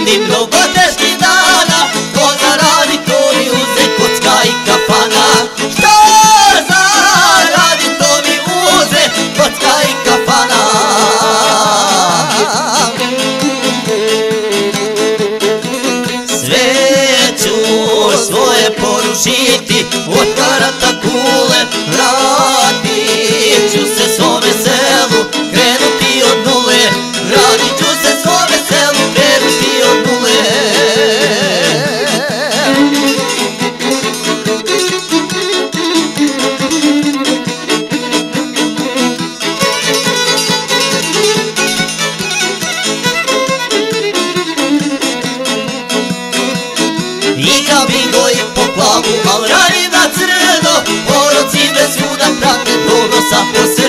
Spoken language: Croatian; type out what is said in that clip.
ni mnogo teških dana. Ko zaradi to mi uze kocka i kafana. Što zaradi to mi uze kocka i kafana. Sve ću svoje porušiti, od karata kule vratit ću se svome selu, krenuti od nule. Vratit ću se svome selu, krenuti od nule. Igra bingo i po klavu, al radi na crno, poroci me svuda prate, dobro sam po